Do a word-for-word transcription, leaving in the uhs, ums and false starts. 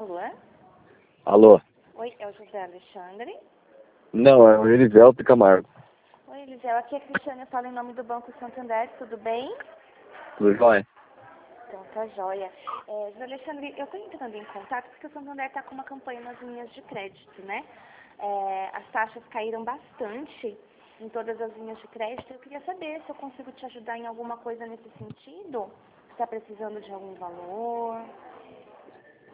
Alô? Alô? Oi, é o José Alexandre? Não, é o Elivelto Camargo. Oi, Elisel, aqui é a Cristiane, eu falo em nome do Banco Santander, tudo bem? Tudo jóia? Então, tá joia. É, José Alexandre, eu estou entrando em contato porque o Santander está com uma campanha nas linhas de crédito, né? É, as taxas caíram bastante em todas as linhas de crédito. Eu queria saber se eu consigo te ajudar em alguma coisa nesse sentido. Você está precisando de algum valor?